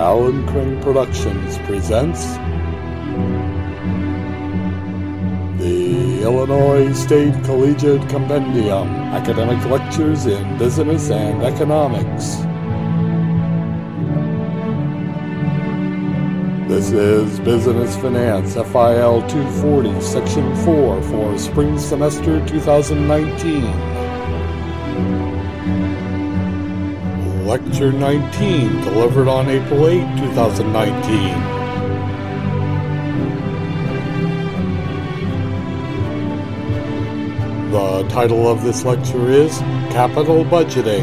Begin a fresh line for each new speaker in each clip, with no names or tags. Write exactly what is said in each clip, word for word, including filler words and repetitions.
Alan Crane Productions presents the Illinois State Collegiate Compendium, Academic Lectures in Business and Economics. This is Business Finance, F I L two forty, Section four for Spring Semester twenty nineteen. Lecture nineteen, delivered on April eighth, twenty nineteen. The title of this lecture is Capital Budgeting.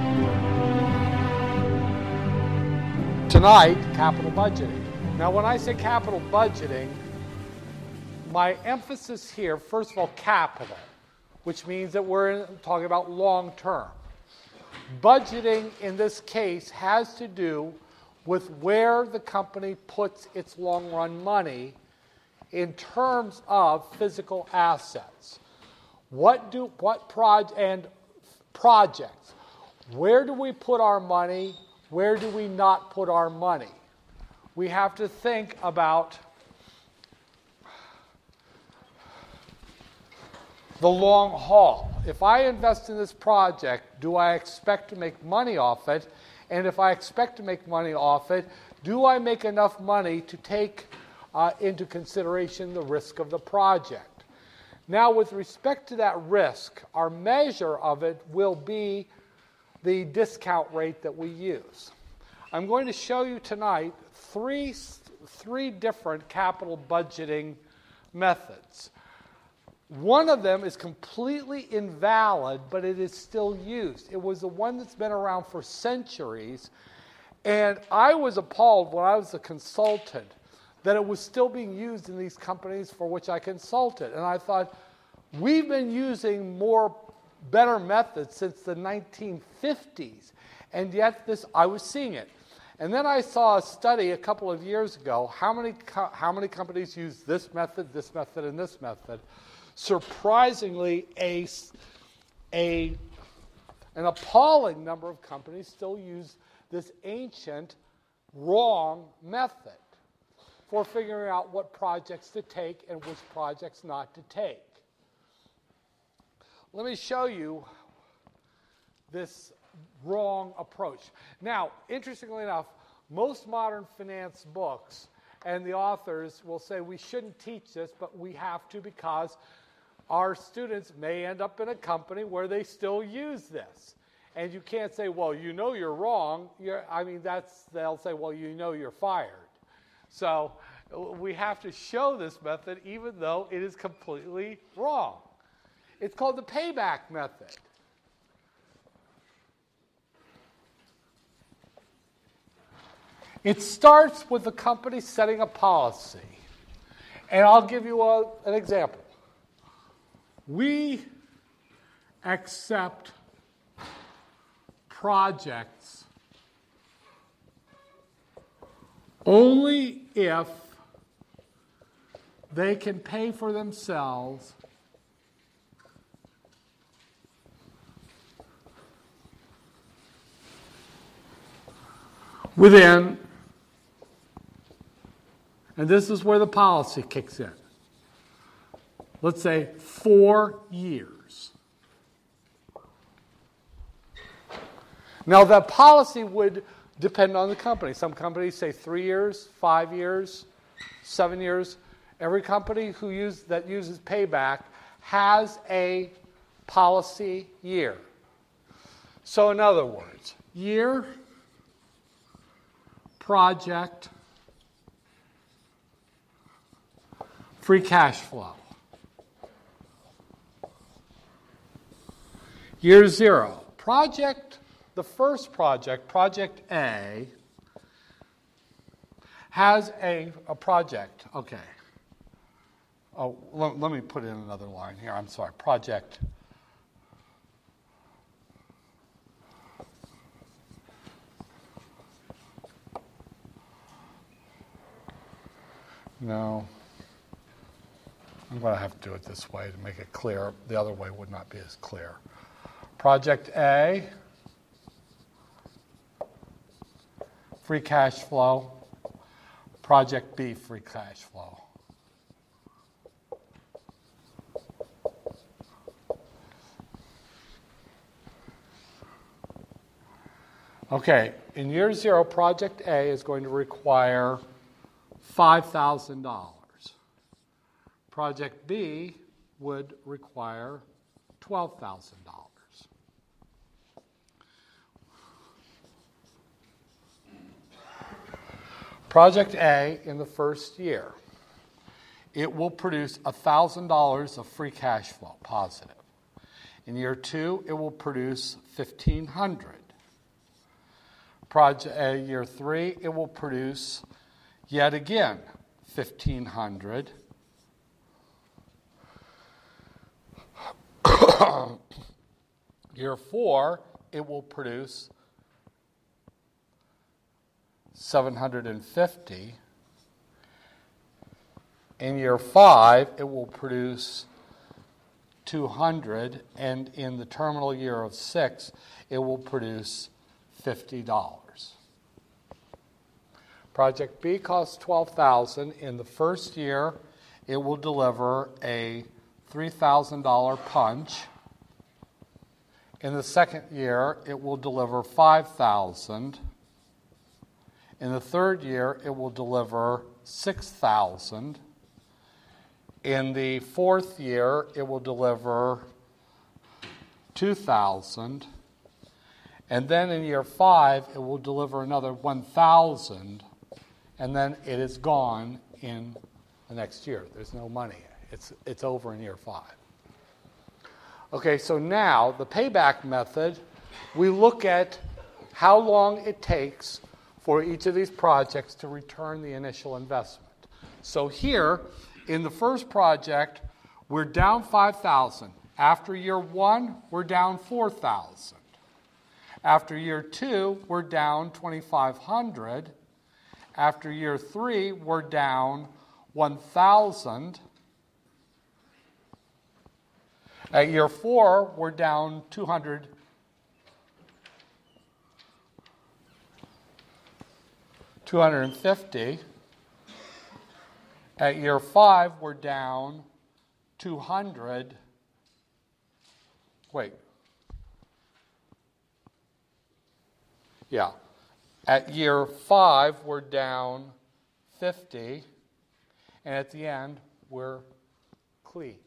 Tonight, capital budgeting. Now, when I say capital budgeting, my emphasis here, first of all, capital, which means that we're talking about long term. Budgeting, in this case, has to do with where the company puts its long-run money in terms of physical assets. What do what proj and projects? Where do we put our money? Where do we not put our money? We have to think about the long haul. If I invest in this project, do I expect to make money off it? And if I expect to make money off it, do I make enough money to take uh, into consideration the risk of the project? Now, with respect to that risk, our measure of it will be the discount rate that we use. I'm going to show you tonight three, three different capital budgeting methods. One of them is completely invalid, but it is still used. It was the one that's been around for centuries, and I was appalled when I was a consultant that it was still being used in these companies for which I consulted. And I thought, we've been using more better methods since the nineteen fifties, and yet this I was seeing it. And then I saw a study a couple of years ago, how many, co- how many companies use this method, this method, and this method. Surprisingly, a, a, an appalling number of companies still use this ancient, wrong method for figuring out what projects to take and which projects not to take. Let me show you this wrong approach. Now, interestingly enough, most modern finance books and the authors will say we shouldn't teach this, but we have to because our students may end up in a company where they still use this. And you can't say, well, you know you're wrong. You're, I mean, that's, they'll say, well, you know you're fired. So we have to show this method even though it is completely wrong. It's called the payback method. It starts with the company setting a policy. And I'll give you a, an example. We accept projects only if they can pay for themselves within, and this is where the policy kicks in, let's say four years. Now, that policy would depend on the company. Some companies say three years, five years, seven years. Every company who use, that uses payback has a policy year. So in other words, year, project, free cash flow. Year zero. Project, the first project, project A, has a, a project. Okay. Oh, let, let me put in another line here. I'm sorry. Project. No. I'm going to have to do it this way to make it clear. The other way would not be as clear. Project A, free cash flow, project B free cash flow. Okay, in year zero, project A is going to require five thousand dollars. Project B would require twelve thousand dollars. Project A in the first year, it will produce one thousand dollars of free cash flow, positive. In year two, it will produce fifteen hundred dollars. Project uh, year three, it will produce yet again fifteen hundred dollars. Year four, it will produce seven hundred fifty dollars. In year five, it will produce two hundred dollars, and in the terminal year of six, it will produce fifty dollars. Project B costs twelve thousand dollars. In the first year, it will deliver a three thousand dollars punch. In the second year, it will deliver five thousand dollars. In the third year, it will deliver six thousand dollars. In the fourth year, it will deliver two thousand dollars. And then in year five, it will deliver another one thousand dollars. And then it is gone in the next year. There's no money. It's, it's over in year five. Okay, so now the payback method, we look at how long it takes for each of these projects to return the initial investment. So here, in the first project, we're down five thousand dollars. After year one, we're down four thousand dollars. After year two, we're down twenty-five hundred dollars. After year three, we're down one thousand dollars. At year four, we're down two hundred dollars. two hundred fifty dollars. At year five, we're down two hundred dollars. Wait. Yeah. At year five, we're down fifty. And at the end, we're clean.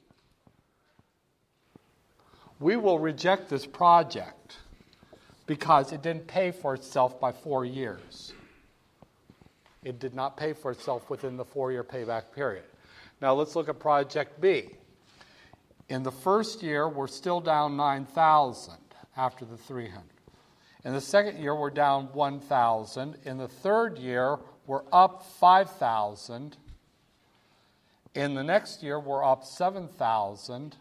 We will reject this project because it didn't pay for itself by four years. It did not pay for itself within the four-year payback period. Now let's look at project B. In the first year, we're still down nine thousand after the three hundred. In the second year, we're down one thousand. In the third year, we're up five thousand. In the next year, we're up seven thousand.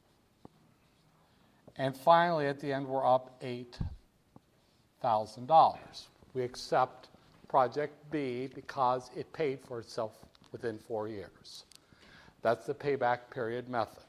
And finally, at the end, we're up eight thousand dollars. We accept project B because it paid for itself within four years. That's the payback period method.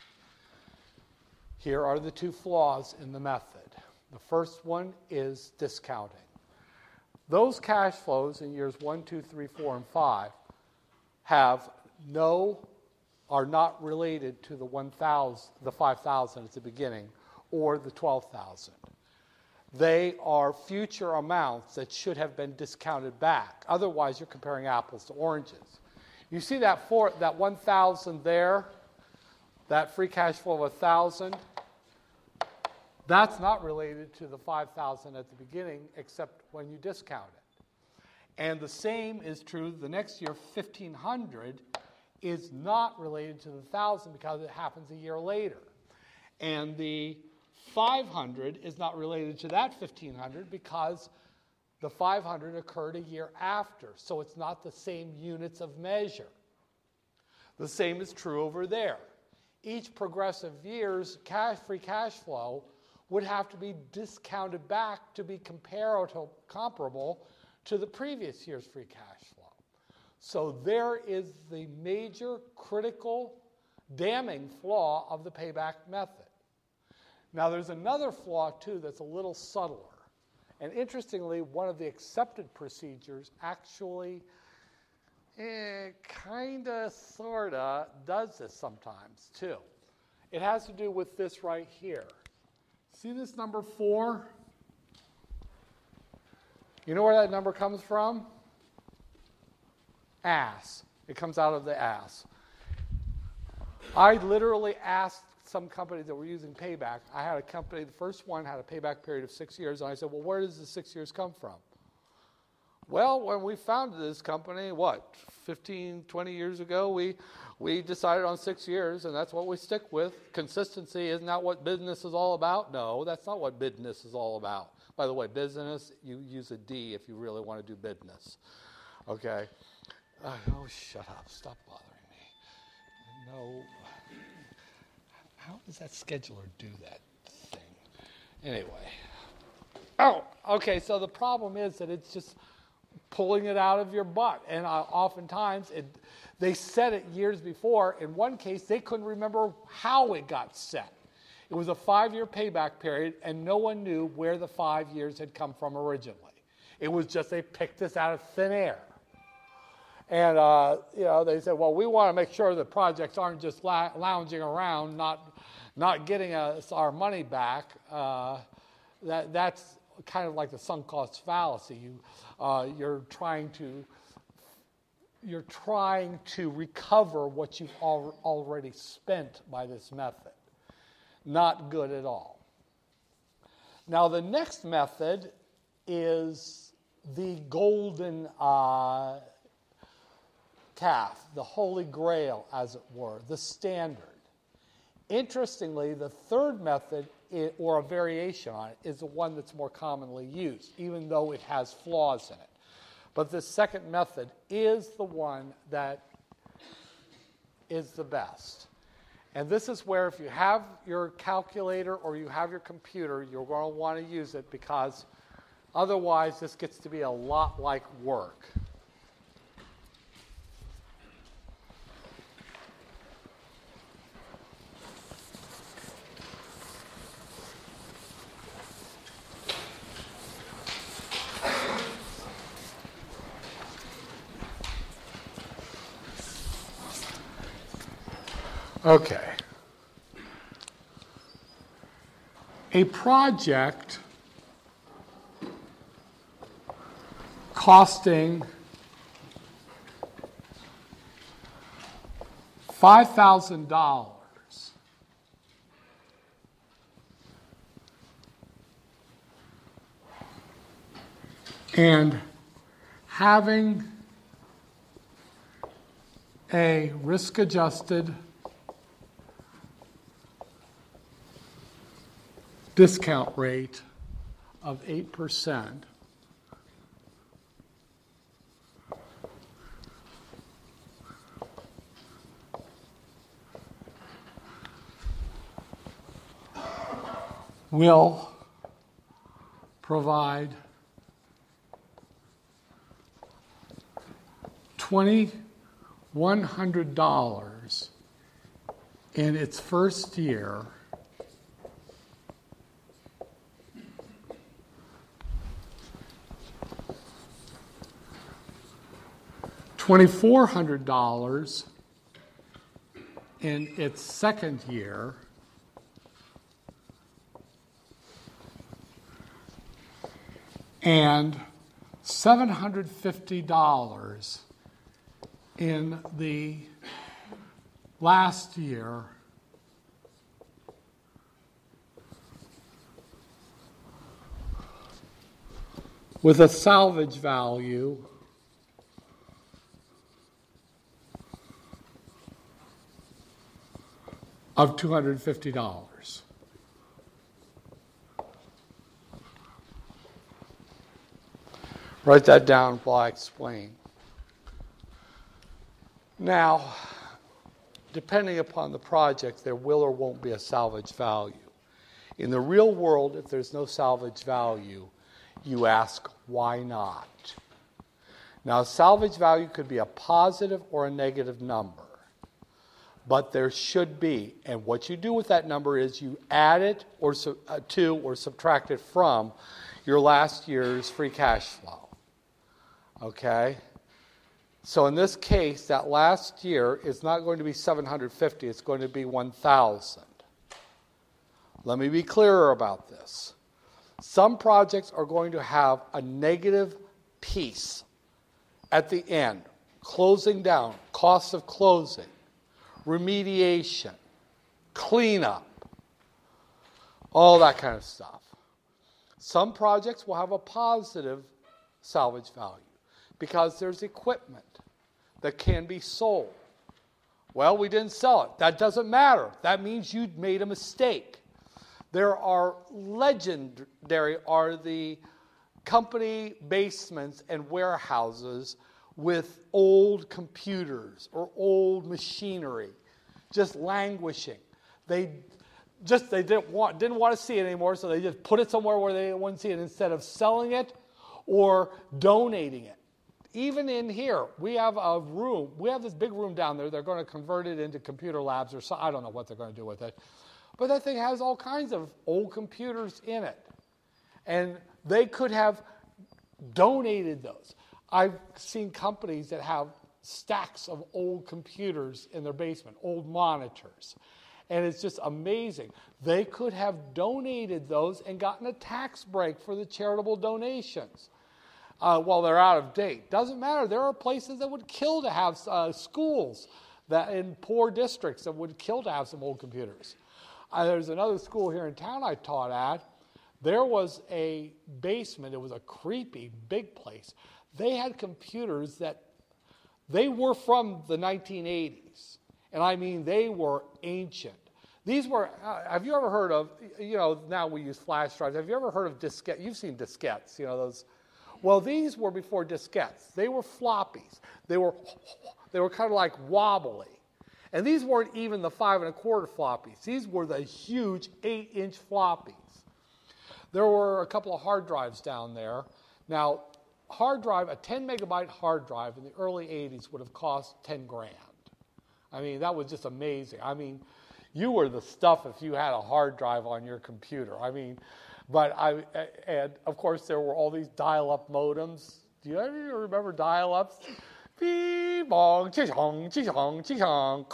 Here are the two flaws in the method. The first one is discounting. Those cash flows in years one, two, three, four, and five have no, are not related to the one thousand, the five thousand at the beginning, or the twelve thousand. They are future amounts that should have been discounted back. Otherwise, you're comparing apples to oranges. You see that four, that one thousand there, that free cash flow of one thousand. That's not related to the five thousand at the beginning, except when you discount it. And the same is true the next year. fifteen hundred is not related to the one thousand because it happens a year later. And the five hundred is not related to that fifteen hundred because the five hundred occurred a year after. So it's not the same units of measure. The same is true over there. Each progressive year's cash, free cash flow would have to be discounted back to be comparable to the previous year's free cash flow. So there is the major critical damning flaw of the payback method. Now there's another flaw too that's a little subtler, And interestingly, one of the accepted procedures actually eh, kind of, sort of does this sometimes too. It has to do with this right here. See this number four? You know where that number comes from? Ass. It comes out of the ass. I literally asked some companies that were using payback. I had a company, the first one had a payback period of six years, and I said, well, where does the six years come from? Well, when we founded this company, what, fifteen, twenty years ago, we we decided on six years, and that's what we stick with. Consistency, isn't that what business is all about? No, that's not what business is all about. By the way, business, you use a D if you really want to do business. Okay? Uh, oh, shut up. Stop bothering me. No. How does that scheduler do that thing? Anyway. Oh, okay, so the problem is that it's just pulling it out of your butt. And uh, oftentimes, it, they set it years before. In one case, they couldn't remember how it got set. It was a five-year payback period, and no one knew where the five years had come from originally. It was just they picked this out of thin air. And, uh, you know, they said, well, we want to make sure that projects aren't just la- lounging around, not not getting us our money back. Uh, that That's kind of like the sunk cost fallacy. You, uh, you're trying to you're trying to recover what you've al- already spent by this method. Not good at all. Now, the next method is the golden uh, calf, the holy grail, as it were, the standard. Interestingly, the third method, or a variation on it, is the one that's more commonly used, even though it has flaws in it. But the second method is the one that is the best. And this is where if you have your calculator or you have your computer, you're going to want to use it, because otherwise this gets to be a lot like work. Okay. A project costing five thousand dollars and having a risk-adjusted discount rate of eight percent. Will provide two thousand one hundred dollars in its first year two thousand four hundred dollars in its second year, and seven hundred fifty dollars in the last year with a salvage value of two hundred fifty dollars. Write that down while I explain. Now, depending upon the project, there will or won't be a salvage value. In the real world, if there's no salvage value, you ask, why not? Now, salvage value could be a positive or a negative number. But there should be, and what you do with that number is you add it or uh, to or subtract it from your last year's free cash flow. Okay? So in this case, that last year is not going to be seven hundred fifty, it's going to be one thousand. Let me be clearer about this. Some projects are going to have a negative piece at the end, closing down, cost of closing, remediation, cleanup, all that kind of stuff. Some projects will have a positive salvage value because there's equipment that can be sold. Well, we didn't sell it. That doesn't matter. That means you made a mistake. There are legendary are the company basements and warehouses with old computers or old machinery just languishing. They just they didn't want didn't want to see it anymore, so they just put it somewhere where they wouldn't see it instead of selling it or donating it. Even in here, we have a room. We have this big room down there. They're going to convert it into computer labs or so. I don't know what they're going to do with it. But that thing has all kinds of old computers in it. And they could have donated those. I've seen companies that have stacks of old computers in their basement, old monitors. And it's just amazing. They could have donated those and gotten a tax break for the charitable donations. Uh, while they're out of date. Doesn't matter. There are places that would kill to have uh, schools that in poor districts that would kill to have some old computers. Uh, there's another school here in town I taught at. There was a basement. It was a creepy big place. They had computers that they were from the nineteen eighties. And I mean, they were ancient. These were, uh, have you ever heard of, you know, now we use flash drives. Have you ever heard of diskettes? You've seen diskettes, you know, those. Well, these were before diskettes. They were floppies. They were they were kind of like wobbly. And these weren't even the five and a quarter floppies. These were the huge eight-inch floppies. There were a couple of hard drives down there. Now, hard drive, a ten megabyte hard drive in the early eighties would have cost ten grand. I mean, that was just amazing. I mean, you were the stuff if you had a hard drive on your computer. I mean, But I, and of course there were all these dial-up modems. Do you ever remember dial-ups? Beep, bong, chi-chong, chi-chong, chi-chong.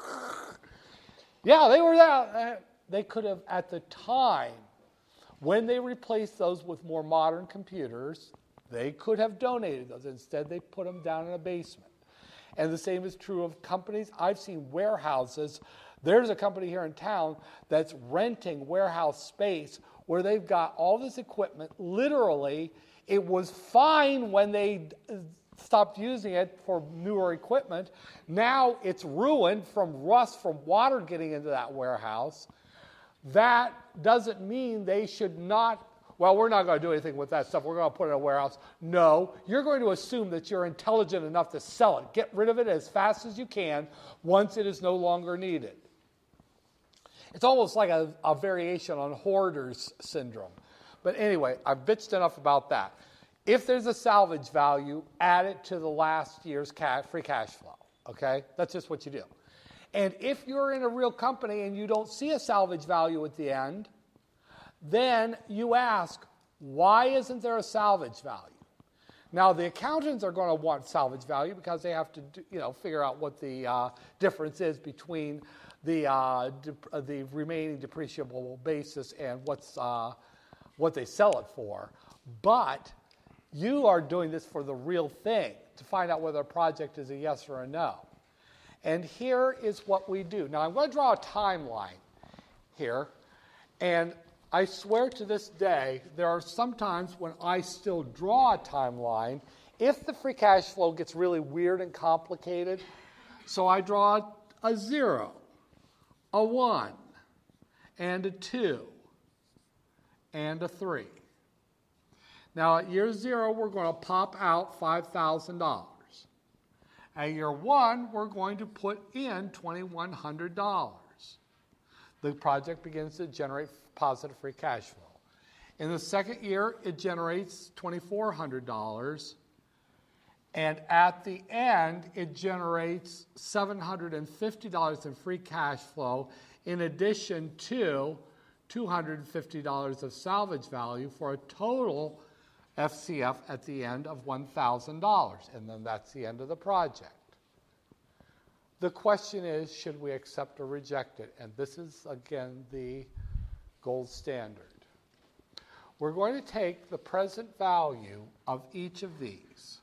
Yeah, they were there. They could have, at the time, when they replaced those with more modern computers, they could have donated those. Instead, they put them down in a basement. And the same is true of companies. I've seen warehouses. There's a company here in town that's renting warehouse space where they've got all this equipment. Literally, it was fine when they stopped using it for newer equipment. Now it's ruined from rust, from water getting into that warehouse. That doesn't mean they should not, well, we're not going to do anything with that stuff. We're going to put it in a warehouse. No, you're going to assume that you're intelligent enough to sell it. Get rid of it as fast as you can once it is no longer needed. It's almost like a, a variation on hoarder's syndrome. But anyway, I've bitched enough about that. If there's a salvage value, add it to the last year's cash, free cash flow. Okay? That's just what you do. And if you're in a real company and you don't see a salvage value at the end, then you ask, why isn't there a salvage value? Now, the accountants are going to want salvage value because they have to, do, you know, figure out what the uh, difference is between the uh, de- the remaining depreciable basis and what's uh, what they sell it for. But you are doing this for the real thing to find out whether a project is a yes or a no. And here is what we do. Now, I'm going to draw a timeline here, and I swear to this day, there are some times when I still draw a timeline if the free cash flow gets really weird and complicated. So I draw a zero, a one, and a two, and a three. Now at year zero, we're going to pop out five thousand dollars. At year one, we're going to put in two thousand one hundred dollars. The project begins to generate positive free cash flow. In the second year, it generates two thousand four hundred dollars. And at the end, it generates seven hundred fifty dollars in free cash flow in addition to two hundred fifty dollars of salvage value for a total F C F at the end of one thousand dollars. And then that's the end of the project. The question is, should we accept or reject it? And this is, again, the gold standard. We're going to take the present value of each of these,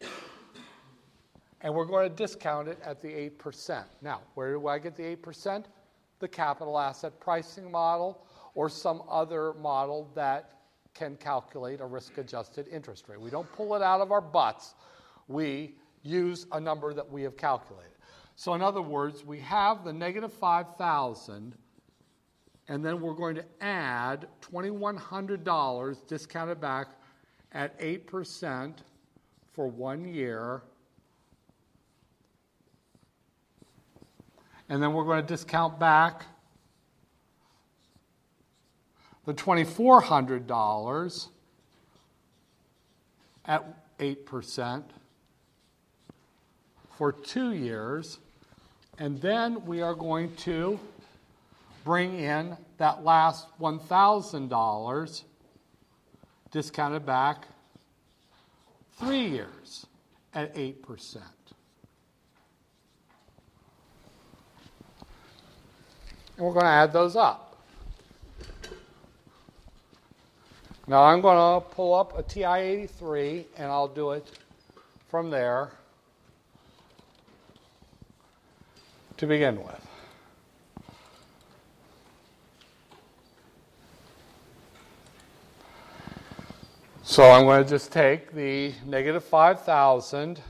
and we're going to discount it at the eight percent. Now, where do I get the eight percent? The capital asset pricing model or some other model that can calculate a risk-adjusted interest rate. We don't pull it out of our butts. We use a number that we have calculated. So in other words, we have the negative five thousand, and then we're going to add two thousand one hundred dollars discounted back at eight percent for one year. And then we're going to discount back the two thousand four hundred dollars at eight percent for two years. And then we are going to bring in that last one thousand dollars discounted back three years at eight percent. And we're going to add those up. Now I'm going to pull up a T I eighty-three, and I'll do it from there to begin with. So I'm going to just take the negative five thousand,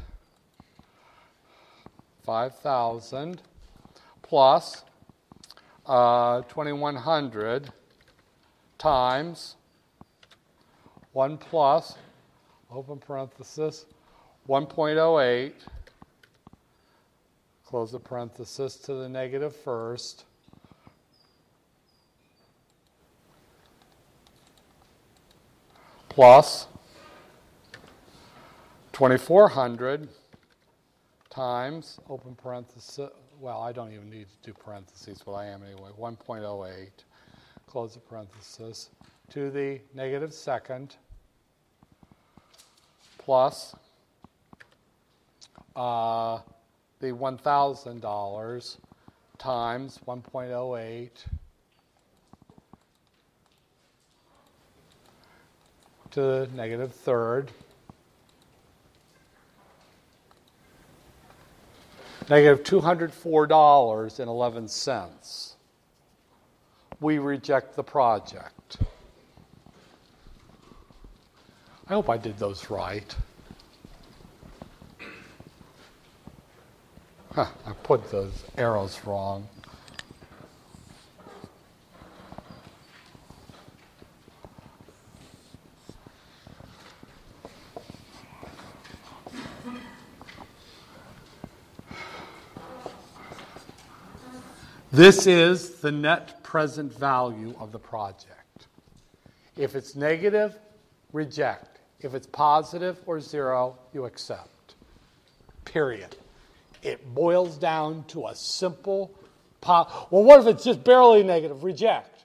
five thousand plus uh, two thousand one hundred times one plus, open parenthesis, one point oh eight, close the parenthesis to the negative first, plus two thousand four hundred times, open parenthesis, well, I don't even need to do parentheses, but I am anyway, one point oh eight, close the parenthesis, to the negative second, plus uh, the one thousand dollars times one point oh eight to the negative third, negative two hundred four dollars and eleven cents. We reject the project. I hope I did those right. Huh, I put those arrows wrong. This is the net present value of the project. If it's negative, reject. If it's positive or zero, you accept. Period. It boils down to a simple, po- well, what if it's just barely negative? Reject.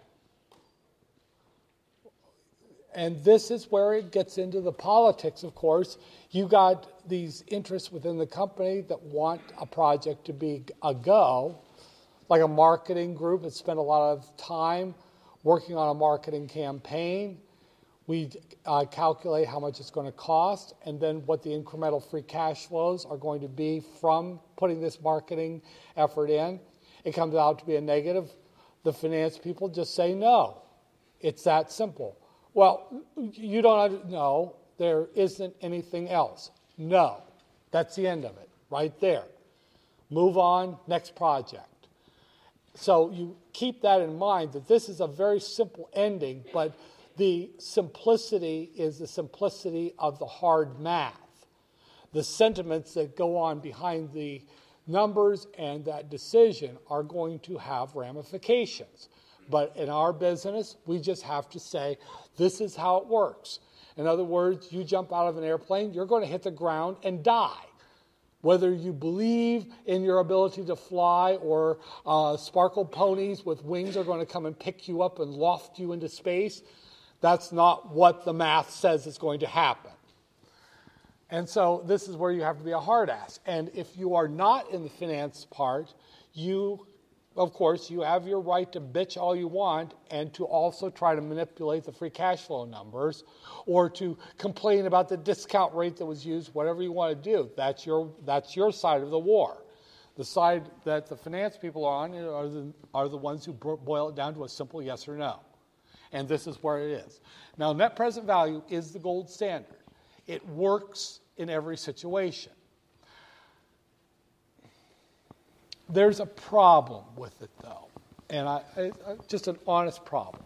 And this is where it gets into the politics, of course. You got these interests within the company that want a project to be a go, like a marketing group that spent a lot of time working on a marketing campaign. We uh, calculate how much it's going to cost and then what the incremental free cash flows are going to be from putting this marketing effort in. It comes out to be a negative. The finance people just say no. It's that simple. Well, you don't know. There isn't anything else. No. That's the end of it, right there. Move on, next project. So you keep that in mind, that this is a very simple ending, but the simplicity is the simplicity of the hard math. The sentiments that go on behind the numbers and that decision are going to have ramifications. But in our business, we just have to say, this is how it works. In other words, you jump out of an airplane, you're going to hit the ground and die. Whether you believe in your ability to fly or uh, sparkle ponies with wings are going to come and pick you up and loft you into space, that's not what the math says is going to happen. And so this is where you have to be a hard ass. And if you are not in the finance part, you, of course, you have your right to bitch all you want and to also try to manipulate the free cash flow numbers or to complain about the discount rate that was used, whatever you want to do. That's your, that's your side of the war. The side that the finance people are on are the, are the ones who boil it down to a simple yes or no. And this is where it is. Now, net present value is the gold standard. It works in every situation. There's a problem with it, though, and I, I, just an honest problem,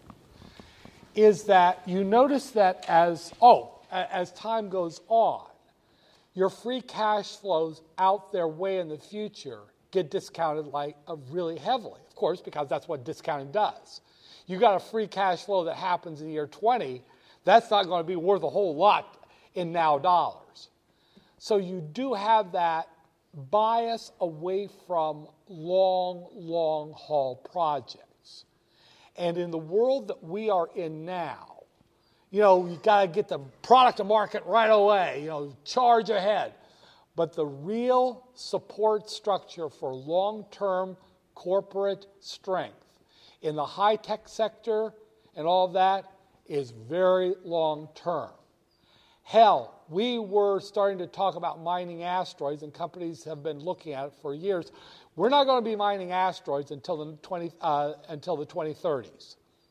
is that you notice that as, oh, as time goes on, your free cash flows out there way in the future get discounted like uh, really heavily, of course, because that's what discounting does. You got a free cash flow that happens in year twenty, that's not going to be worth a whole lot in now dollars. So you do have that bias away from long, long haul projects. And in the world that we are in now, you know, you got to get the product to market right away, you know, charge ahead. But the real support structure for long-term corporate strength in the high-tech sector and all of that is very long-term. Hell, we were starting to talk about mining asteroids, and companies have been looking at it for years. We're not going to be mining asteroids until the twenty uh, until the twenty thirties.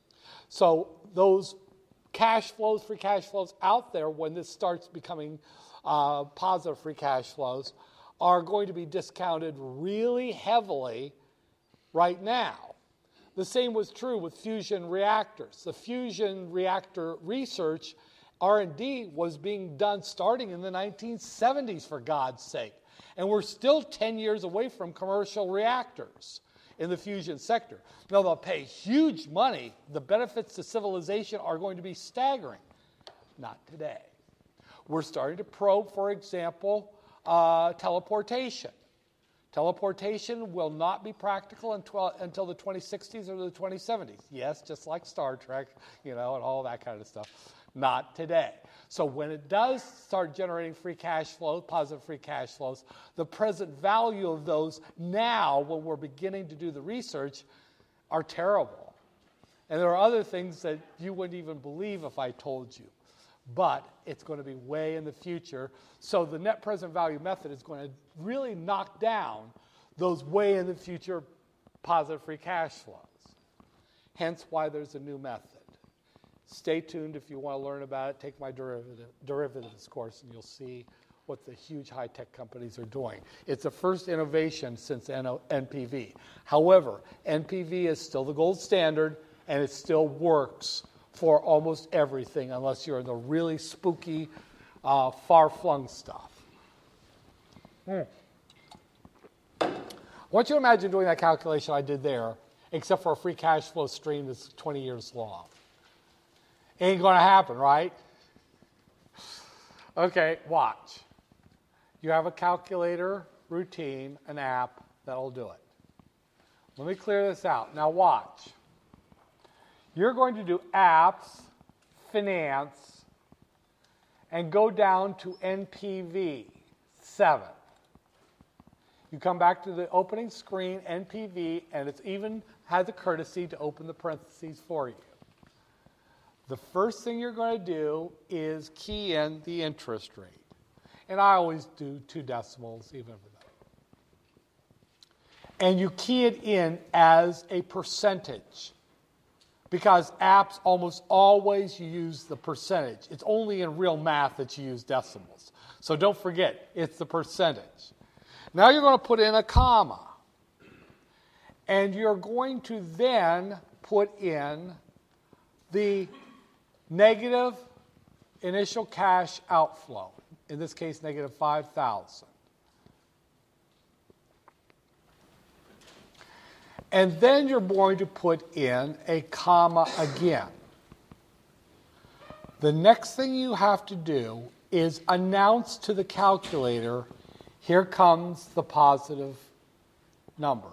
So those cash flows, free cash flows out there, when this starts becoming uh, positive free cash flows, are going to be discounted really heavily right now. The same was true with fusion reactors. The fusion reactor research, R and D, was being done starting in the nineteen seventies, for God's sake. And we're still ten years away from commercial reactors in the fusion sector. Now, they'll pay huge money. The benefits to civilization are going to be staggering. Not today. We're starting to probe, for example, uh, teleportation. Teleportation will not be practical until, until the twenty sixties or the twenty seventies. Yes, just like Star Trek, you know, and all that kind of stuff. Not today. So when it does start generating free cash flow, positive free cash flows, the present value of those now, when we're beginning to do the research, are terrible. And there are other things that you wouldn't even believe if I told you. But it's going to be way in the future. So the net present value method is going to really knock down those way in the future positive free cash flows. Hence why there's a new method. Stay tuned if you want to learn about it. Take my derivative, derivatives course and you'll see what the huge high-tech companies are doing. It's the first innovation since N P V. However, N P V is still the gold standard and it still works for almost everything unless you're in the really spooky, uh, far-flung stuff. Hmm. I want you to imagine doing that calculation I did there, except for a free cash flow stream that's twenty years long. Ain't going to happen, right? Okay, watch. You have a calculator, routine, an app that'll do it. Let me clear this out. Now watch. You're going to do apps, finance, and go down to N P V, seven. You come back to the opening screen, N P V, and it's even had the courtesy to open the parentheses for you. The first thing you're going to do is key in the interest rate. And I always do two decimals, even for that. And you key it in as a percentage. Because apps almost always use the percentage. It's only in real math that you use decimals. So don't forget, it's the percentage. Now you're going to put in a comma. And you're going to then put in the negative initial cash outflow. In this case, negative five thousand. And then you're going to put in a comma again. The next thing you have to do is announce to the calculator, Here comes the positive numbers.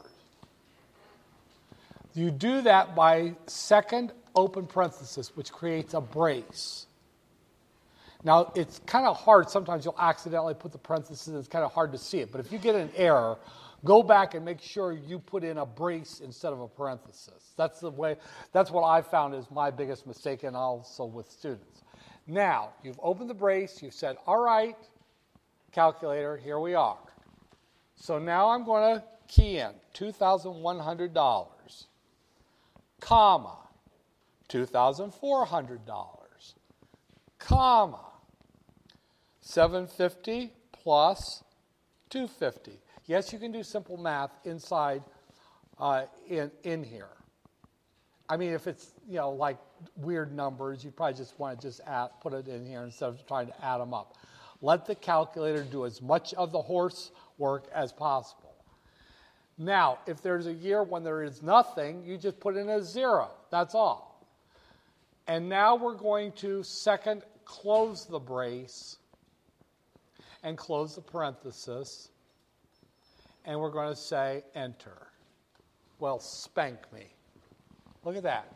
You do that by second open parenthesis, which creates a brace. Now, it's kind of hard. Sometimes you'll accidentally put the parenthesis, and it's kind of hard to see it. But if you get an error, go back and make sure you put in a brace instead of a parenthesis. That's the way. That's what I found is my biggest mistake, and also with students. Now, you've opened the brace. You've said, all right, calculator, here we are. So now I'm going to key in two thousand one hundred dollars, comma, two thousand four hundred dollars, comma, seven hundred fifty dollars plus two hundred fifty dollars. Yes, you can do simple math inside uh, in, in here. I mean, if it's, you know, like weird numbers, you probably just want to just add, put it in here instead of trying to add them up. Let the calculator do as much of the horse work as possible. Now, if there's a year when there is nothing, you just put in a zero. That's all. And now we're going to second close the brace and close the parenthesis. And we're going to say enter. Well, spank me. Look at that.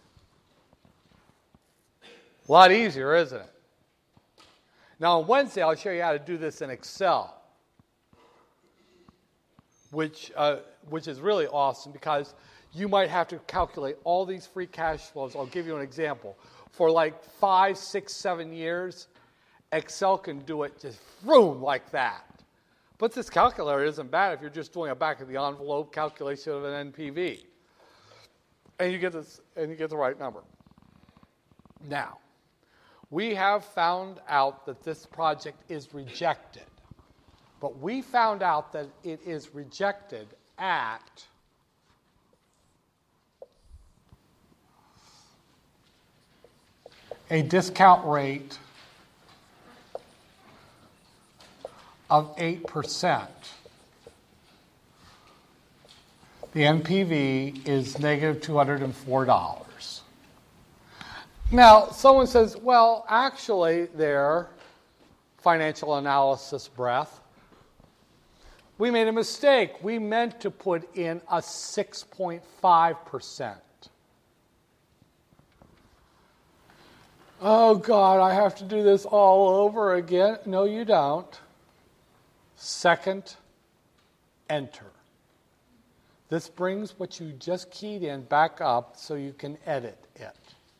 A lot easier, isn't it? Now, on Wednesday, I'll show you how to do this in Excel, which uh, which is really awesome because you might have to calculate all these free cash flows. I'll give you an example. For like five, six, seven years, Excel can do it just vroom like that. But this calculator isn't bad if you're just doing a back of the envelope calculation of an N P V. And you get this, and you get the right number. Now, we have found out that this project is rejected. But we found out that it is rejected at a discount rate of eight percent. The N P V is negative two hundred four dollars. Now, someone says, well, actually, there, financial analysis breath, we made a mistake. We meant to put in a six point five percent. Oh, God, I have to do this all over again. No, you don't. Second, enter. This brings what you just keyed in back up so you can edit it.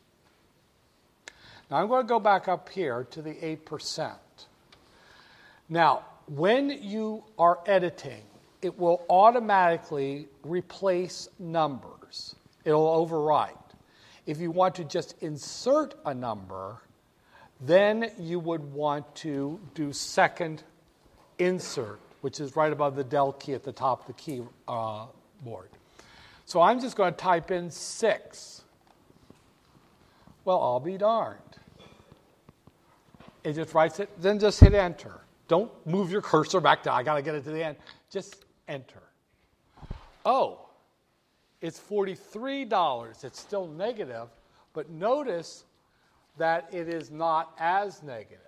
Now I'm going to go back up here to the eight percent. Now, when you are editing, it will automatically replace numbers. It'll overwrite. If you want to just insert a number, then you would want to do second insert, which is right above the del key at the top of the key uh, board. So I'm just going to type in six. Well, I'll be darned. It just writes it, then just hit enter. Don't move your cursor back down. I got to get it to the end. Just enter. Oh, it's forty-three dollars. It's still negative, but notice that it is not as negative.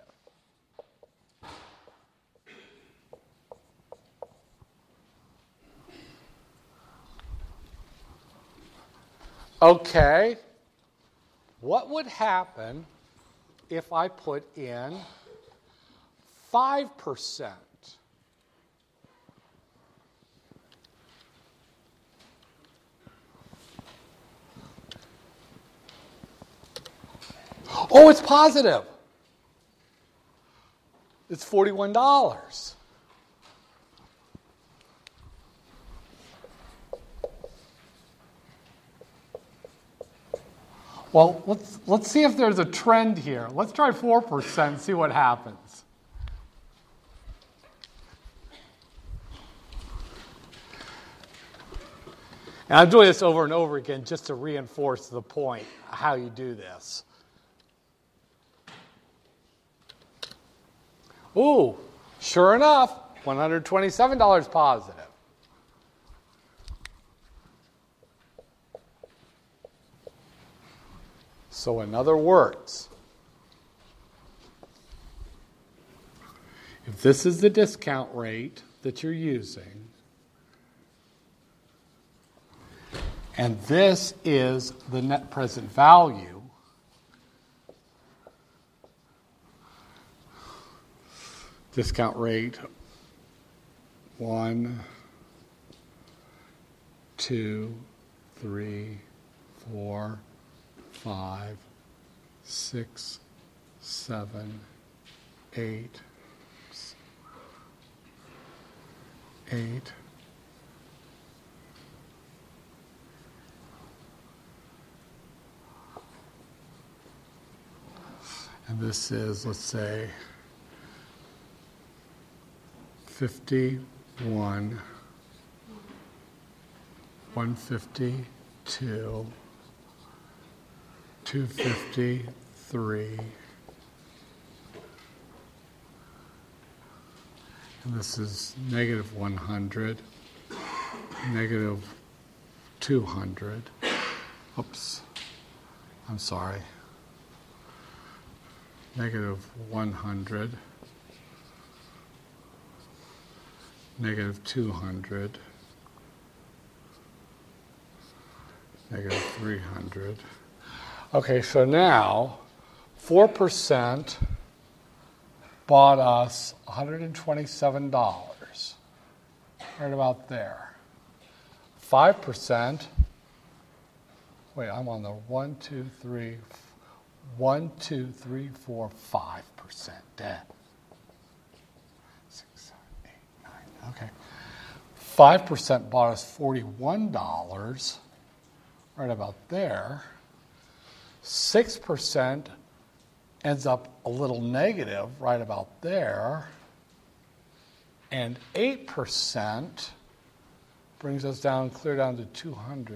Okay, what would happen if I put in five percent? Oh, it's positive. It's forty-one dollars. Well, let's let's see if there's a trend here. Let's try four percent and see what happens. And I'm doing this over and over again just to reinforce the point how you do this. Ooh, sure enough, one hundred twenty-seven dollars positive. So in other words, If this is the discount rate that you're using, and this is the net present value, discount rate one, two, three, four, five, six, seven, eight, eight, and this is, let's say, fifty-one, one fifty-two, two fifty-three, and this is negative one hundred, negative two hundred. Oops, I'm sorry. Negative one hundred, negative two hundred, negative three hundred. Okay, so now four percent bought us one hundred twenty-seven dollars, right about there. five percent, wait, I'm on the one, two, three, one, two, three, four, five percent debt. Six, seven, eight, nine, okay. five percent bought us forty-one dollars, right about there. six percent ends up a little negative, right about there. And eight percent brings us down, clear down to two hundred.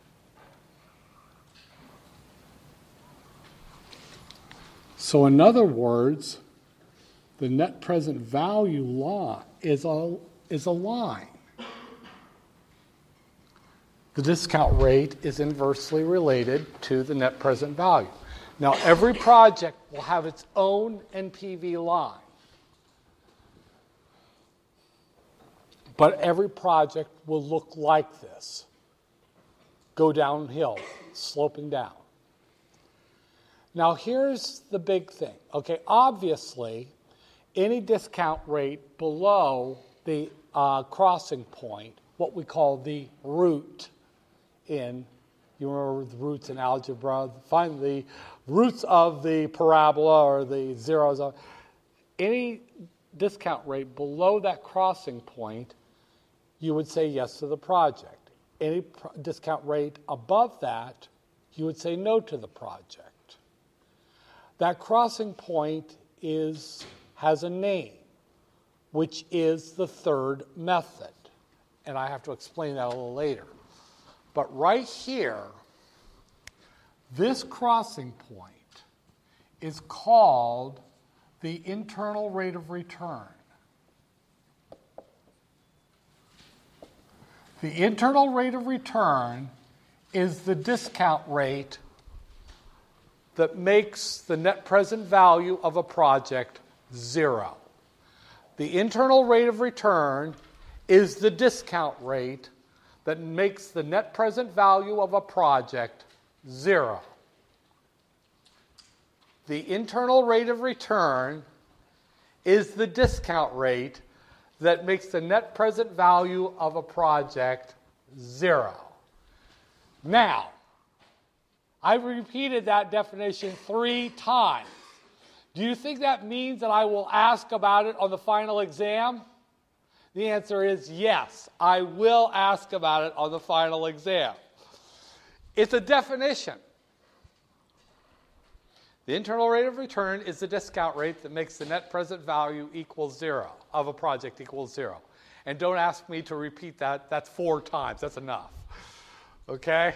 So in other words, the net present value law is a, is a line. The discount rate is inversely related to the net present value. Now, every project will have its own N P V line. But every project will look like this. Go downhill, sloping down. Now, here's the big thing. Okay, obviously, any discount rate below the uh, crossing point, what we call the root in, you remember the roots in algebra, find the roots of the parabola or the zeros. Of, any discount rate below that crossing point, you would say yes to the project. Any pro- discount rate above that, you would say no to the project. That crossing point is has a name, which is the third method. And I have to explain that a little later. But right here, this crossing point is called the internal rate of return. The internal rate of return is the discount rate that makes the net present value of a project zero. The internal rate of return is the discount rate that makes the net present value of a project zero. The internal rate of return is the discount rate that makes the net present value of a project zero. Now, I've repeated that definition three times. Do you think that means that I will ask about it on the final exam? The answer is yes, I will ask about it on the final exam. It's a definition. The internal rate of return is the discount rate that makes the net present value equal zero, of a project equals zero. And don't ask me to repeat that. That's four times. That's enough. Okay?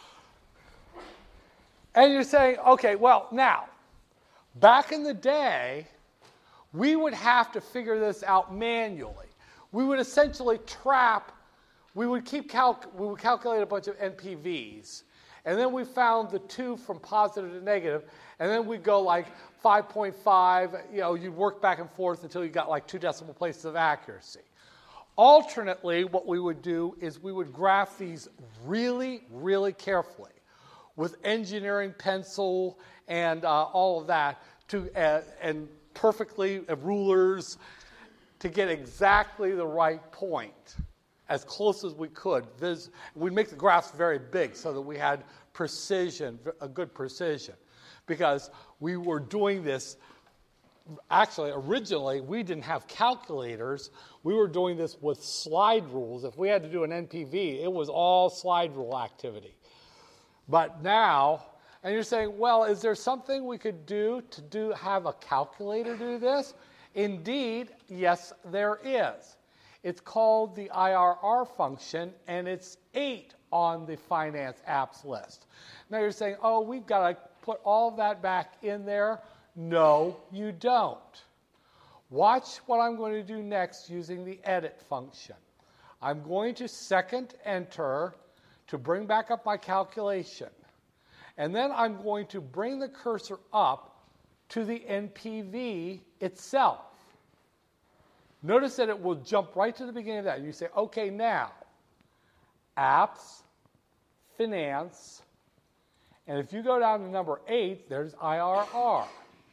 And you're saying, okay, well, now, back in the day, we would have to figure this out manually. We would essentially trap, we would keep calc, we would calculate a bunch of N P Vs, And then we found the two from positive to negative, and then we go like five point five, you know, you work back and forth until you got like two decimal places of accuracy. Alternately, what we would do is we would graph these really, really carefully with engineering pencil and uh, all of that, to uh, and perfectly uh, rulers to get exactly the right point, as close as we could. Vis- we'd make the graphs very big so that we had precision, a good precision, because we were doing this. Actually, originally, we didn't have calculators. We were doing this with slide rules. If we had to do an N P V, it was all slide rule activity. But now, and you're saying, well, is there something we could do to do have a calculator do this? Indeed, yes, there is. It's called the I R R function, and it's eight on the finance apps list. Now you're saying, oh, we've got to put all of that back in there. No, you don't. Watch what I'm going to do next using the edit function. I'm going to second enter to bring back up my calculation. And then I'm going to bring the cursor up to the N P V itself. Notice that it will jump right to the beginning of that. And you say, okay, now, apps, finance, and if you go down to number eight, there's I R R.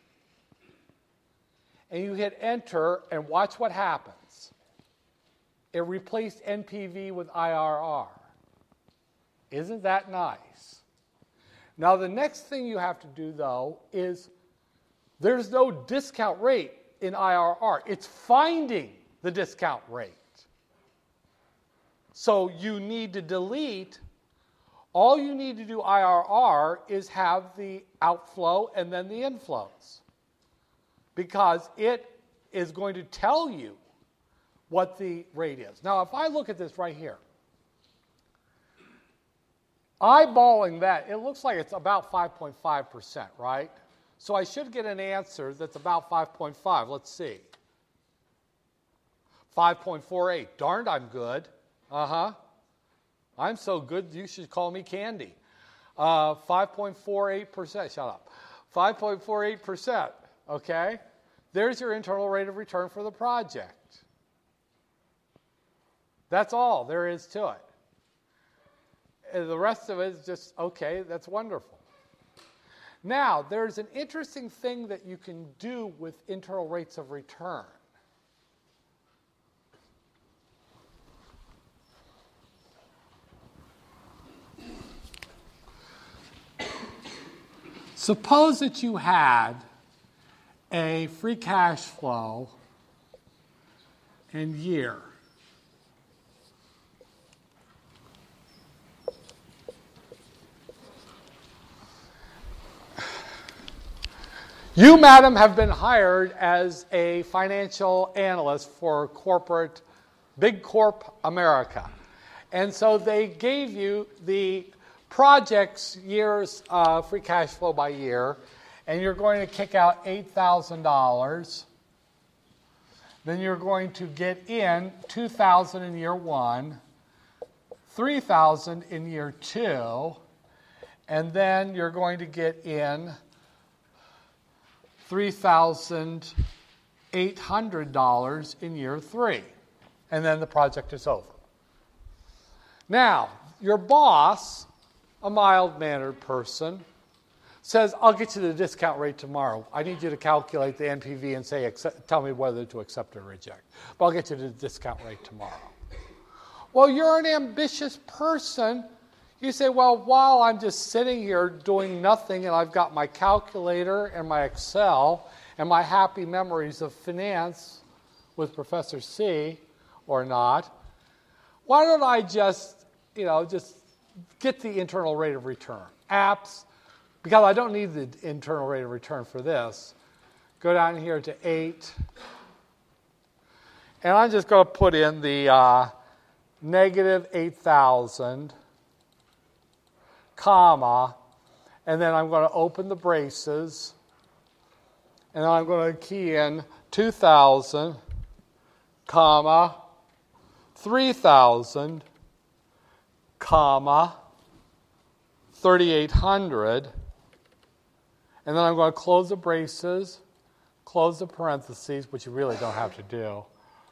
And you hit enter and watch what happens. It replaced N P V with I R R. Isn't that nice? Now the next thing you have to do, though, is there's no discount rate in I R R. It's finding the discount rate. So you need to delete. All you need to do I R R is have the outflow and then the inflows, because it is going to tell you what the rate is. Now, if I look at this right here, eyeballing that, it looks like it's about five point five percent, right? So I should get an answer that's about five point five. Let's see. five point four eight. Darned, I'm good. Uh-huh. I'm so good, you should call me Candy. Uh, five point four eight percent. Shut up. five point four eight percent. Okay? There's your internal rate of return for the project. That's all there is to it. And the rest of it is just, okay, that's wonderful. Now, there's an interesting thing that you can do with internal rates of return. Suppose that you had a free cash flow in year. You, madam, have been hired as a financial analyst for corporate, Big Corp America. And so they gave you the project's year's uh, free cash flow by year, and you're going to kick out eight thousand dollars. Then you're going to get in two thousand dollars in year one, three thousand dollars in year two, and then you're going to get in three thousand eight hundred dollars in year three. And then the project is over. Now, your boss, a mild-mannered person, says, I'll get you the discount rate tomorrow. I need you to calculate the N P V and say, accept, tell me whether to accept or reject. But I'll get you the discount rate tomorrow. Well, you're an ambitious person. You say, well, while I'm just sitting here doing nothing and I've got my calculator and my Excel and my happy memories of finance with Professor C or not, why don't I just, you know, just get the internal rate of return? Apps, because I don't need the internal rate of return for this. Go down here to eight. And I'm just going to put in the uh, negative eight thousand, comma, and then I'm going to open the braces, and then I'm going to key in two thousand, comma, three thousand, comma, thirty-eight hundred. And then I'm going to close the braces, close the parentheses, which you really don't have to do.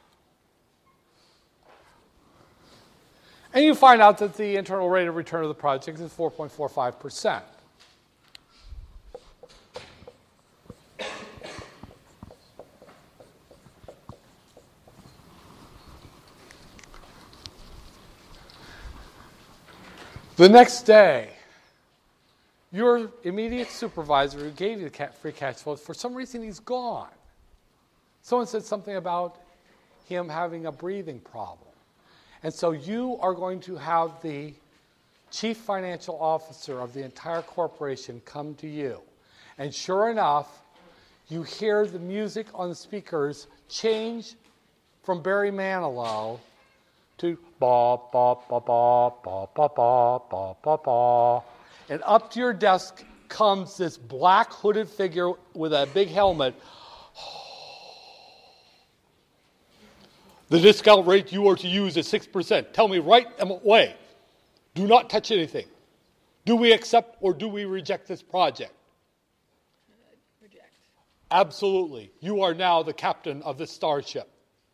And you find out that the internal rate of return of the project is four point four five percent. The next day, your immediate supervisor who gave you the free cash flow, for some reason he's gone. Someone said something about him having a breathing problem. And so you are going to have the chief financial officer of the entire corporation come to you. And sure enough, you hear the music on the speakers change from Barry Manilow to ba ba ba ba ba ba ba ba ba ba. And up to your desk comes this black hooded figure with a big helmet. The discount rate you are to use is six percent. Tell me right away. Do not touch anything. Do we accept or do we reject this project?
Reject.
Absolutely. You are now the captain of this starship.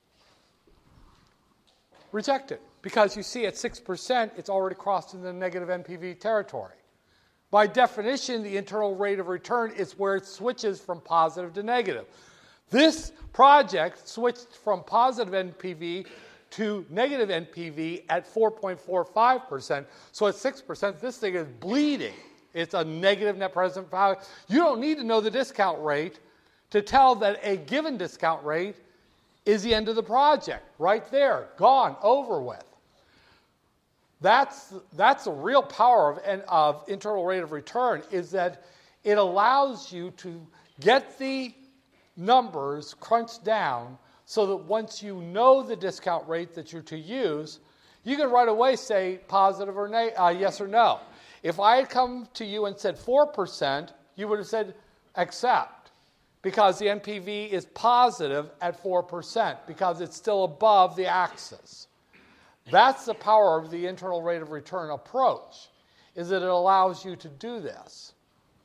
Reject it. Because you see, at six percent, it's already crossed into the negative N P V territory. By definition, the internal rate of return is where it switches from positive to negative. This project switched from positive N P V to negative N P V at four point four five percent. So at six percent, this thing is bleeding. It's a negative net present value. You don't need to know the discount rate to tell that a given discount rate is the end of the project. Right there, gone, over with. That's, that's the real power of, of internal rate of return, is that it allows you to get the numbers crunched down so that once you know the discount rate that you're to use, you can right away say positive or na- uh, yes or no. If I had come to you and said four percent, you would have said accept, because the N P V is positive at four percent, because it's still above the axis. That's the power of the internal rate of return approach, is that it allows you to do this.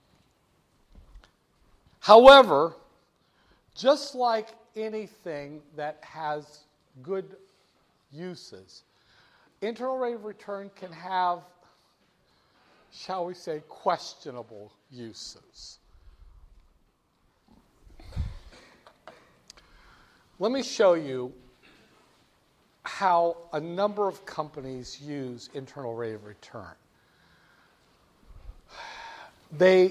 However, just like anything that has good uses, internal rate of return can have, shall we say, questionable uses. Let me show you how a number of companies use internal rate of return. They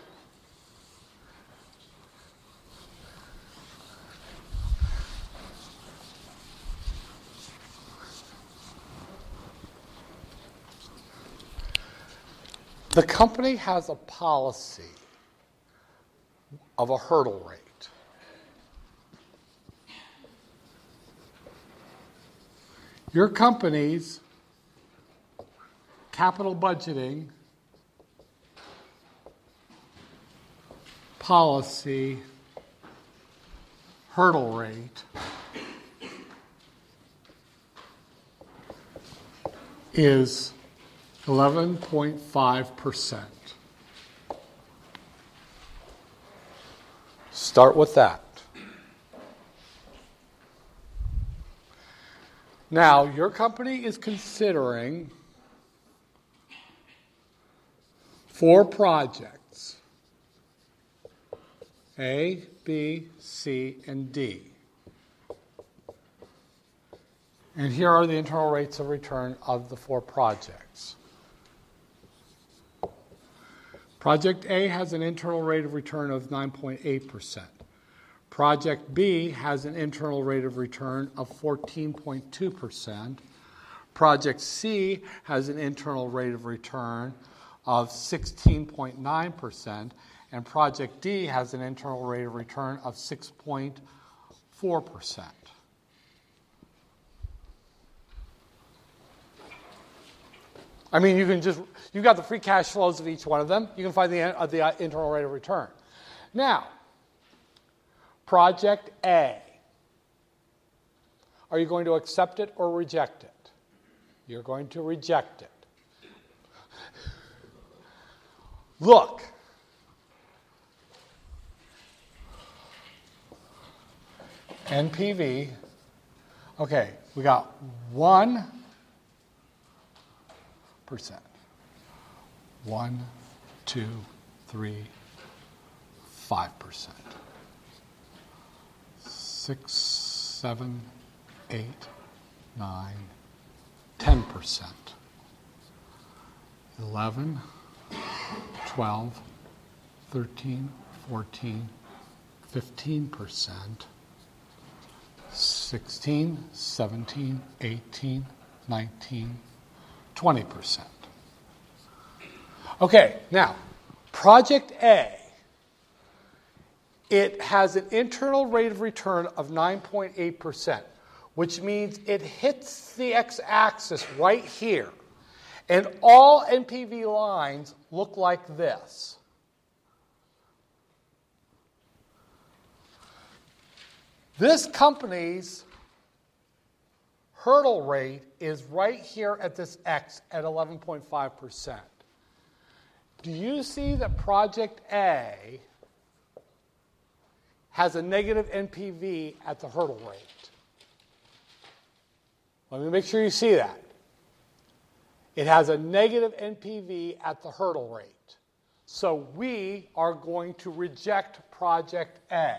The company has a policy of a hurdle rate. Your company's capital budgeting policy hurdle rate is eleven point five percent. Start with that. Now, your company is considering four projects, A, B, C, and D. And here are the internal rates of return of the four projects. Project A has an internal rate of return of nine point eight percent. Project B has an internal rate of return of fourteen point two percent. Project C has an internal rate of return of sixteen point nine percent. And Project D has an internal rate of return of six point four percent. I mean, you can just, you've got the free cash flows of each one of them. You can find the, uh, the uh, internal rate of return. Now, Project A. Are you going to accept it or reject it? You're going to reject it. Look. N P V. Okay, we got one percent. One, two, three, five percent. Six, seven, eight, nine, ten percent. Eleven, twelve, thirteen, fourteen, fifteen percent. sixteen, seventeen, eighteen, nineteen, twenty percent. Okay, now, Project A, it has an internal rate of return of nine point eight percent, which means it hits the x-axis right here. And all N P V lines look like this. This company's hurdle rate is right here at this X at eleven point five percent. Do you see that Project A has a negative N P V at the hurdle rate? Let me make sure you see that. It has a negative N P V at the hurdle rate. So we are going to reject Project A.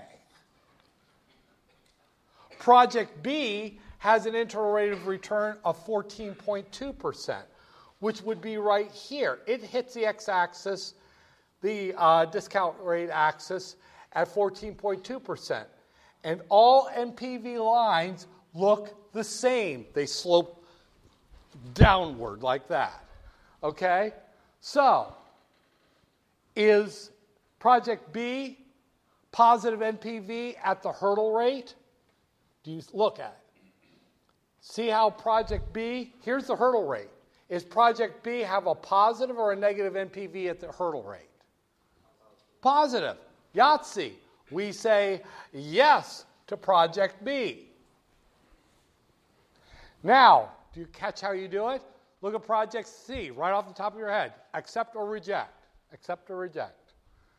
Project B has an internal rate of return of fourteen point two percent, which would be right here. It hits the x-axis, the uh, discount rate axis, at fourteen point two percent. And all N P V lines look the same. They slope downward like that. Okay? So, is Project B positive N P V at the hurdle rate? Do you look at it? See how Project B, here's the hurdle rate. Is Project B have a positive or a negative N P V at the hurdle rate? Positive. Yahtzee. We say yes to Project B. Now, do you catch how you do it? Look at Project C, right off the top of your head. Accept or reject. Accept or reject.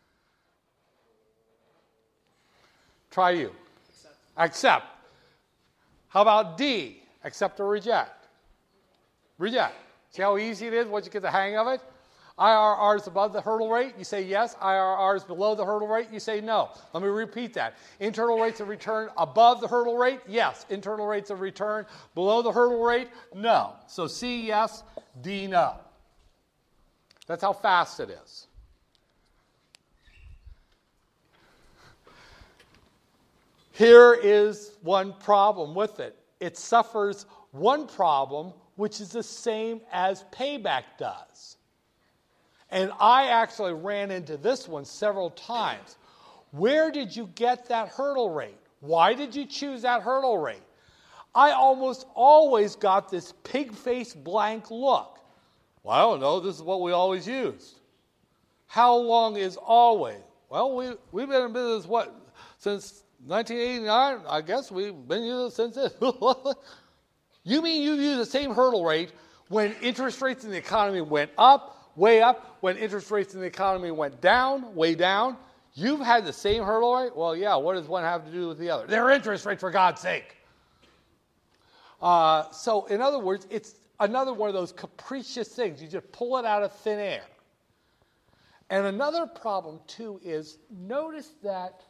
Try you. Accept. Accept. How about D? Accept or reject? Reject. See how easy it is once you get the hang of it? I R R is above the hurdle rate, you say yes. I R R is below the hurdle rate, you say no. Let me repeat that. Internal rates of return above the hurdle rate, yes. Internal rates of return below the hurdle rate, no. So C, yes. D, no. That's how fast it is. Here is one problem with it. It suffers one problem, which is the same as payback does. And I actually ran into this one several times. Where did you get that hurdle rate? Why did you choose that hurdle rate? I almost always got this pig-faced blank look. Well, I don't know. This is what we always used. How long is always? Well, we, we've been in business, what, since nineteen eighty-nine? I guess we've been using it since then. You mean you use the same hurdle rate when interest rates in the economy went up, way up, when interest rates in the economy went down, way down? You've had the same hurdle rate? Well, yeah, what does one have to do with the other? They're interest rates, for God's sake. Uh, so, in other words, it's another one of those capricious things. You just pull it out of thin air. And another problem, too, is notice that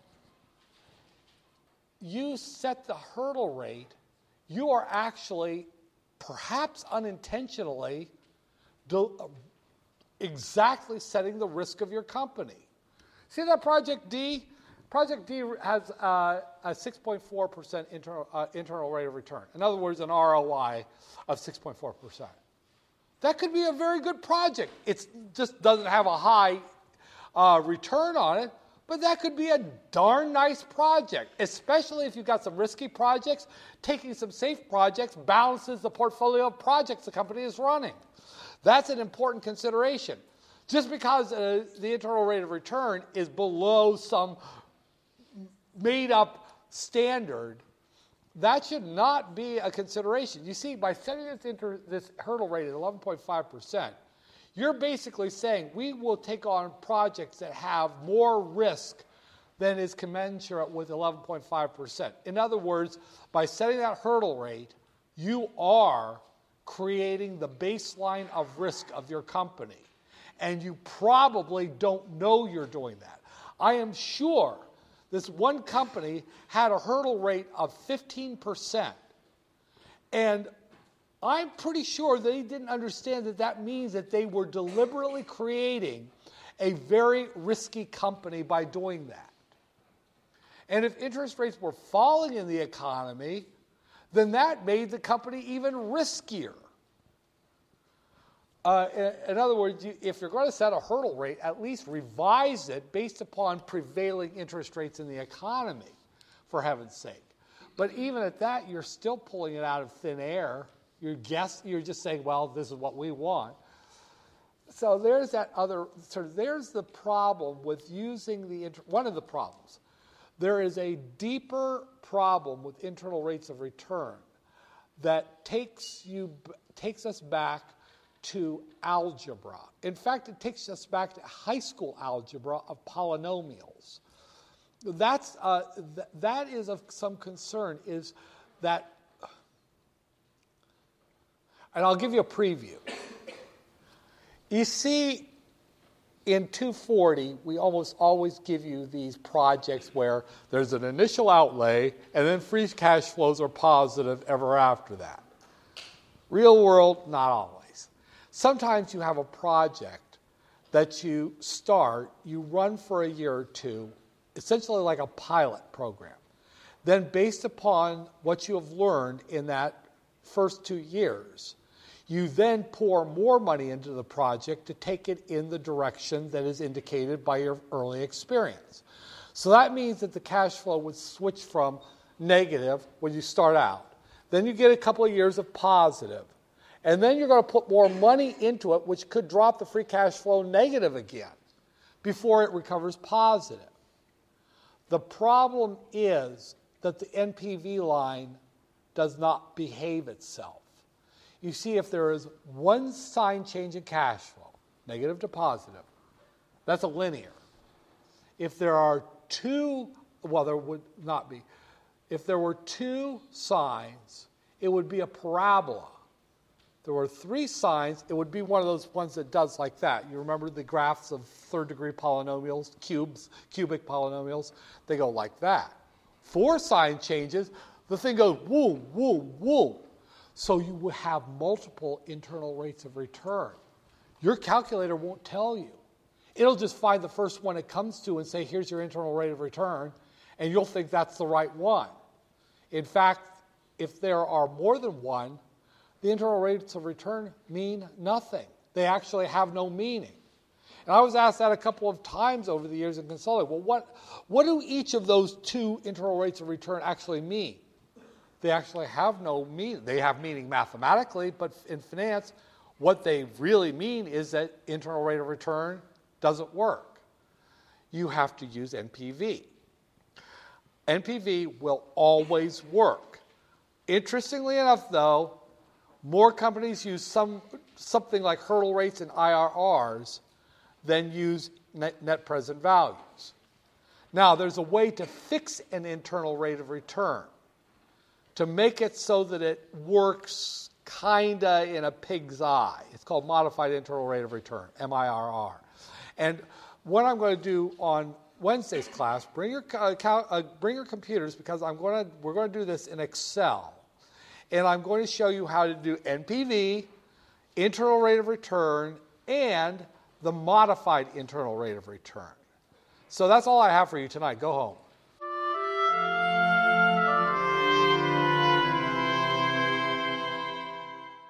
you set the hurdle rate, you are actually, perhaps unintentionally, do, exactly setting the risk of your company. See that Project D? Project D has uh, a six point four percent internal, uh, internal rate of return. In other words, an R O I of six point four percent. That could be a very good project. It just doesn't have a high uh, return on it, but that could be a darn nice project, especially if you've got some risky projects. Taking some safe projects balances the portfolio of projects the company is running. That's an important consideration. Just because uh, the internal rate of return is below some made-up standard, that should not be a consideration. You see, by setting this, inter- this hurdle rate at eleven point five percent, You're basically saying we will take on projects that have more risk than is commensurate with eleven point five percent. In other words, by setting that hurdle rate, you are creating the baseline of risk of your company. And you probably don't know you're doing that. I am sure this one company had a hurdle rate of fifteen percent. And I'm pretty sure they didn't understand that that means that they were deliberately creating a very risky company by doing that. And if interest rates were falling in the economy, then that made the company even riskier. Uh, in, in other words, you, if you're going to set a hurdle rate, at least revise it based upon prevailing interest rates in the economy, for heaven's sake. But even at that, you're still pulling it out of thin air. You're, guess, you're just saying, well, this is what we want. So there's that other, so there's the problem with using the, one of the problems. There is a deeper problem with internal rates of return that takes you, takes us back to algebra. In fact, it takes us back to high school algebra of polynomials. That's, uh, th- that is of some concern, is that, and I'll give you a preview. You see, in two forty, we almost always give you these projects where there's an initial outlay and then free cash flows are positive ever after that. Real world, not always. Sometimes you have a project that you start, you run for a year or two, essentially like a pilot program. Then based upon what you have learned in that first two years, you then pour more money into the project to take it in the direction that is indicated by your early experience. So that means that the cash flow would switch from negative when you start out. Then you get a couple of years of positive. And then you're going to put more money into it, which could drop the free cash flow negative again before it recovers positive. The problem is that the N P V line does not behave itself. You see, if there is one sign change in cash flow, negative to positive, that's a linear. If there are two, well, there would not be. If there were two signs, it would be a parabola. If there were three signs, it would be one of those ones that does like that. You remember the graphs of third-degree polynomials, cubes, cubic polynomials? They go like that. Four sign changes, the thing goes woo, woo, woo. So you will have multiple internal rates of return. Your calculator won't tell you. It'll just find the first one it comes to and say, here's your internal rate of return, and you'll think that's the right one. In fact, if there are more than one, the internal rates of return mean nothing. They actually have no meaning. And I was asked that a couple of times over the years in consulting. Well, what, what do each of those two internal rates of return actually mean? They actually have no meaning. They have meaning mathematically, but in finance, what they really mean is that internal rate of return doesn't work. You have to use N P V. N P V will always work. Interestingly enough, though, more companies use some something like hurdle rates and I R Rs than use net, net present values. Now, there's a way to fix an internal rate of return, to make it so that it works kind of in a pig's eye. It's called modified internal rate of return, M I R R. And what I'm going to do on Wednesday's class, bring your, uh, uh, bring your computers, because I'm going to, we're going to do this in Excel. And I'm going to show you how to do N P V, internal rate of return, and the modified internal rate of return. So that's all I have for you tonight. Go home.